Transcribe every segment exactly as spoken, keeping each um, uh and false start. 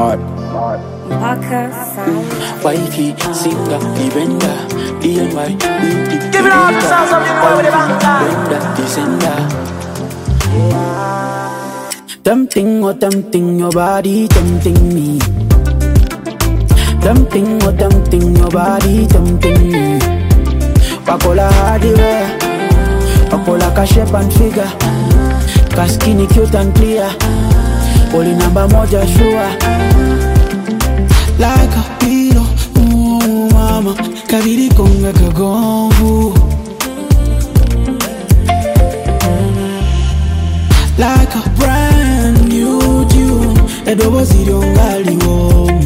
Mad. Parker Sound. Wifey, singer, the vendor, D N Y, beauty. Give it all the sounds of the new with the banker. Brenda, the sender. Tempting, oh tempting, your body tempting me. Tempting, oh tempting, your body tempting me. Pakola hardware, Pakola ka shape and figure, ka skinny cute and clear. Poli namba moja sure. Like a pillow, ooh mama, kabiri konga kagongu. Like a brand new tune, edobo zidongali womu.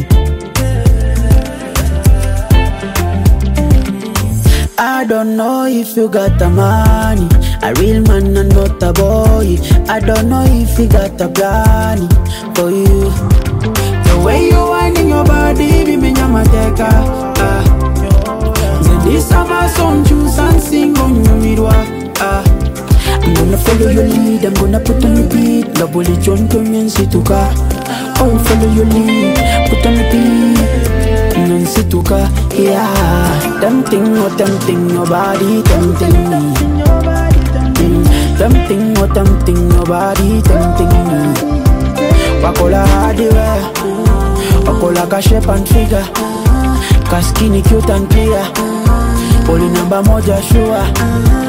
I don't know if you got the money, a real man and not a boy. I don't know if you got the plan for you. The way you winding your body, be me nyamateka. Ah, Zendi sama song choose and sing on your mirror. Ah, I'm gonna follow your lead, I'm gonna put on repeat. Double it, John Tommy Situka. Oh, follow your lead, put on repeat. Situka, yeah. Tempting, oh tempting, your body tempting me. Mm. Tempting, oh tempting, your body tempting me. Pakola hardware, Pakola ka shape and figure, ka skinny cute and clear. Poli namba moja sure.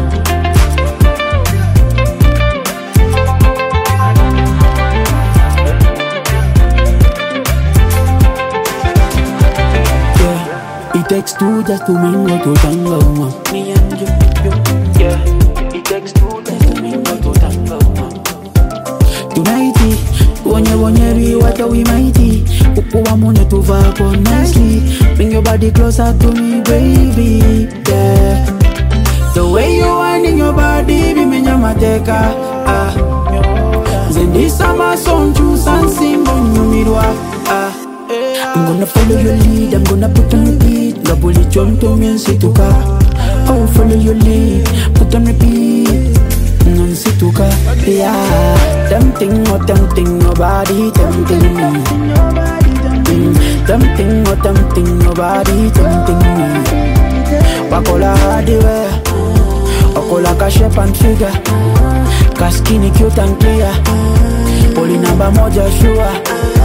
It takes two just to mingle to tango. Me and you, you, yeah. It takes two just to mingle to tango. Tonight, wonye wonye we what we mighty. Pupu wa mune to vibe on nicely. Bring your body closer to me, baby. Yeah. The way you winding your body, be me nyamateka. Ah. Zendi sama song choose and sing on your mirror. Ah. I'm gonna follow your lead, I'm gonna put on repeat. Labuli John Tommy Situka. Oh, follow your lead, put on repeat. Nan Situka, yeah. Tempting, oh tempting, your body tempting me. Mm. Tempting, oh tempting, your body tempting me. Pakola hardware, Pakola ka shape and figure, ka skinny cute and clear. Poli namba moja sure.